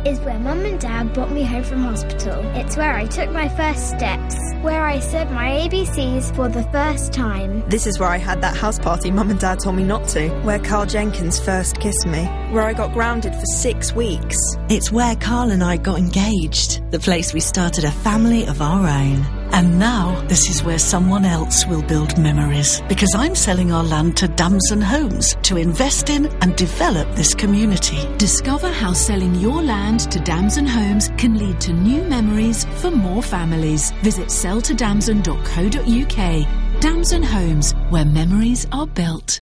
is where Mum and Dad brought me home from hospital. It's where I took my first steps, where I said my ABCs for the first time. This is where I had that house party Mum and Dad told me not to, where Carl Jenkins first kissed me, where I got grounded for 6 weeks. It's where Carl and I got engaged, the place we started a family of our own. And now, this is where someone else will build memories. Because I'm selling our land to Damson Homes to invest in and develop this community. Discover how selling your land to Damson Homes can lead to new memories for more families. Visit selltodamson.co.uk. Damson Homes, where memories are built.